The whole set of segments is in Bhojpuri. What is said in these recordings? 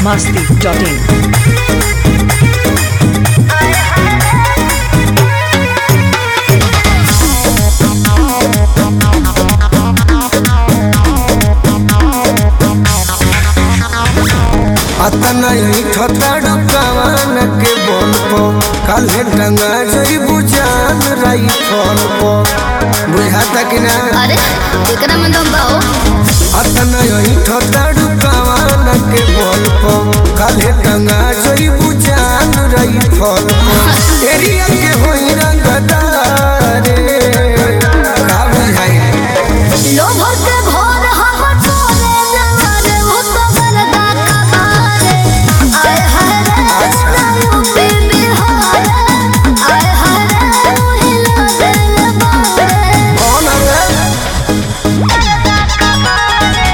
biharmasti.in. अतना ही ठताड़ू कवान के बोल पो काले टंगा जई बुझान राई फोन पो बुझाता कि ना अरे एकरा में दम बाओ अतना ही ठताड़ू कवान के बोल पो काले टंगा जई बुझान राई फोन पो तेरी के होई रंगदारे का बुझाई लोभ के भोर हम तोरे नगर हो तो बरदा का बारे आय हरे नायु पे बिहार आय हरे हिला दिल बारे कौन है बरदा का बारे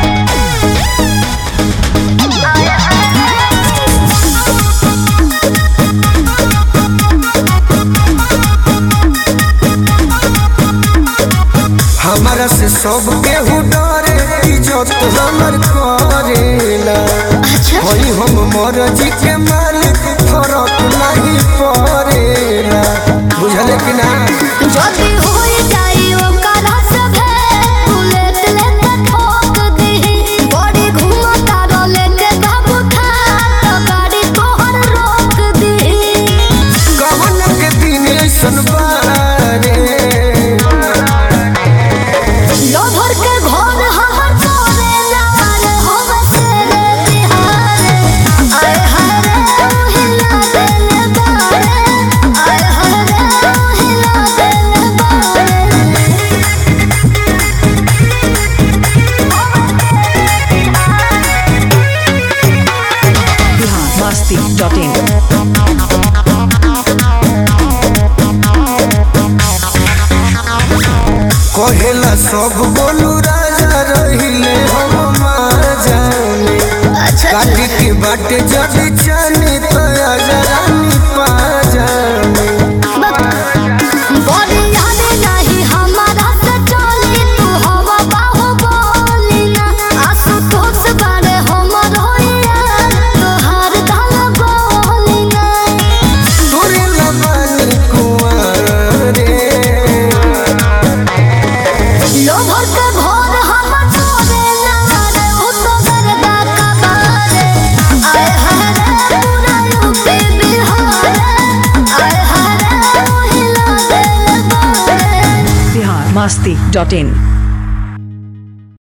हमारा से सब केहू डरे इज्जत हमर करेला अच्छा होई हम मरजी के मालिक फरक नहीं पड़ेला बुझले कि ना जदी होई जाई ओकरा सभे बुलेट लेके ठोक दही बड़ी घुमता रोले के बाबू खा तो गाड़ी तोहर रोक दही कवन के दिन ऐसन बारे लोभर के घर हमर तोरे लाल हो बसेरे बिहारे आय हरे हिला दिल बारे आय हरे हिला दिल बारे biharmasti.in. कहेला सब बोलू राजा रहिले हम माजाने अच्छा काटी के बाटे जदी चानी तो आजा रानी पाजाने बड़ी याद नहीं हमारा से चली तू हवा बाहु बोली ना आंसू तोस बारे हमर होइया तोहार दाल बोली ना तोरे लबानी कुआरे लोभर के भोर हमर तोरे लाल हो तो गरदा का बारे आय हरे पूरा यूपी बिहार आय हरे हिला दिल बारे biharmasti.in.